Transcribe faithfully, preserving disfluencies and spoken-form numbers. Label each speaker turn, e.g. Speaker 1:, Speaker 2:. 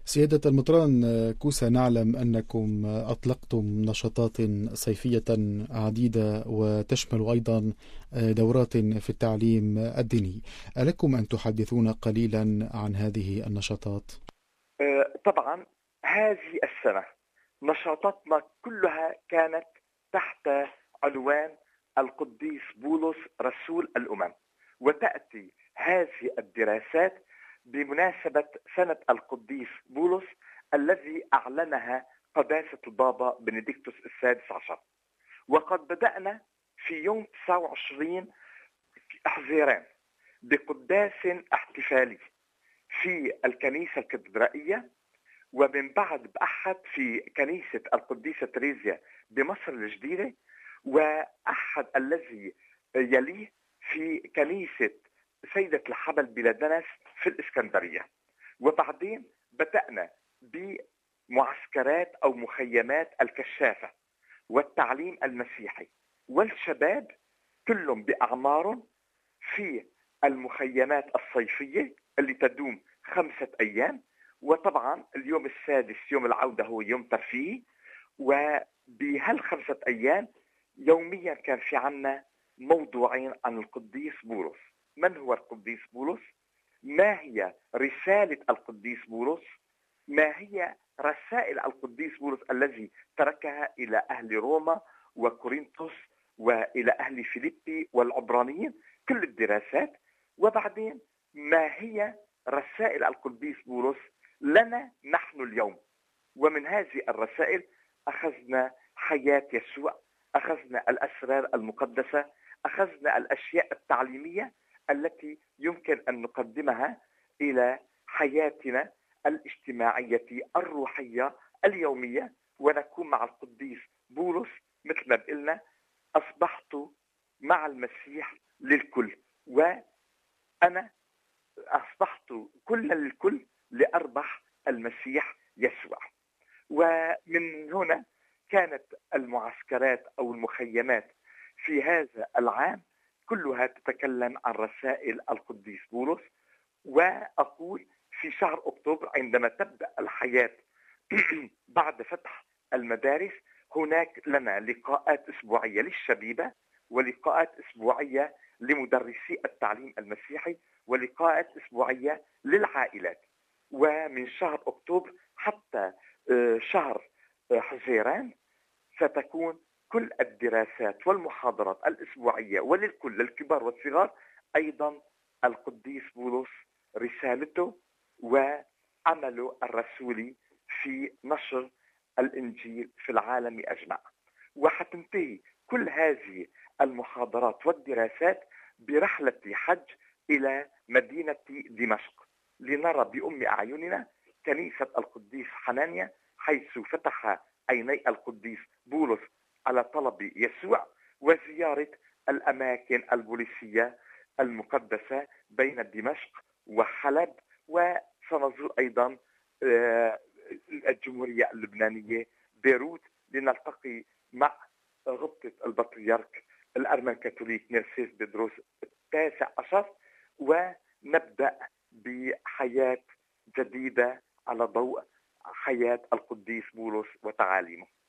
Speaker 1: سيادة المطران كوسا، نعلم أنكم أطلقتم نشاطات صيفية عديدة وتشمل أيضا دورات في التعليم الديني. ألكم أن تحدثونا قليلا عن هذه النشاطات؟
Speaker 2: طبعا هذه السنة نشاطاتنا كلها كانت تحت عنوان القديس بولس رسول الأمم، وتأتي هذه الدراسات بمناسبة سنة القديس بولس الذي أعلنها قداسة البابا بنديكتوس السادس عشر. وقد بدأنا في يوم تسعة وعشرين حزيران بقداس احتفالي في الكنيسة الكاتدرائية، ومن بعد بأحد في كنيسة القديسة تريزيا بمصر الجديدة، وأحد الذي يليه في كنيسة سيدة الحبل بلدنس في الإسكندرية. وبعدين بدأنا بمعسكرات أو مخيمات الكشافة والتعليم المسيحي، والشباب كلهم بأعمارهم في المخيمات الصيفية اللي تدوم خمسة أيام. وطبعا اليوم السادس يوم العودة هو يوم ترفيهي، وبهالخمسة أيام يوميا كان في عنا موضوعين عن القديس بولس. من هو القديس بولس؟ ما هي رسالة القديس بولس؟ ما هي رسائل القديس بولس الذي تركها إلى أهل روما وكورنثوس وإلى أهل فيليبي والعبرانيين؟ كل الدراسات. وبعدين ما هي رسائل القديس بولس لنا نحن اليوم؟ ومن هذه الرسائل أخذنا حياة يسوع، أخذنا الأسرار المقدسة، أخذنا الأشياء التعليمية التي يمكن أن نقدمها إلى حياتنا الاجتماعية الروحية اليومية، ونكون مع القديس بولس مثل ما قلنا: أصبحت مع المسيح للكل، وأنا أصبحت كل للكل لأربح المسيح يسوع. ومن هنا كانت المعسكرات أو المخيمات في هذا العام كلها تتكلم عن رسائل القديس بولس. وأقول في شهر أكتوبر عندما تبدأ الحياة بعد فتح المدارس، هناك لنا لقاءات أسبوعية للشبيبة، ولقاءات أسبوعية لمدرسي التعليم المسيحي، ولقاءات أسبوعية للعائلات. ومن شهر أكتوبر حتى شهر حزيران ستكون كل الدراسات والمحاضرات الأسبوعية وللكل، للكبار والصغار. أيضا القديس بولس رسالته وعمله الرسولي في نشر الإنجيل في العالم أجمع. وحتنتهي كل هذه المحاضرات والدراسات برحلة حج إلى مدينة دمشق، لنرى بأم أعيننا كنيسة القديس حنانيا، حيث فتح عيني القديس بولس على طلب يسوع، وزيارة الأماكن البوليسية المقدسة بين دمشق وحلب. وسنزور أيضا الجمهورية اللبنانية بيروت لنلتقي مع غبطة البطريرك الأرمن كاثوليك نيرسيس بيدروس التاسع عشر، ونبدأ بحياة جديدة على ضوء حياة القديس بولس وتعاليمه.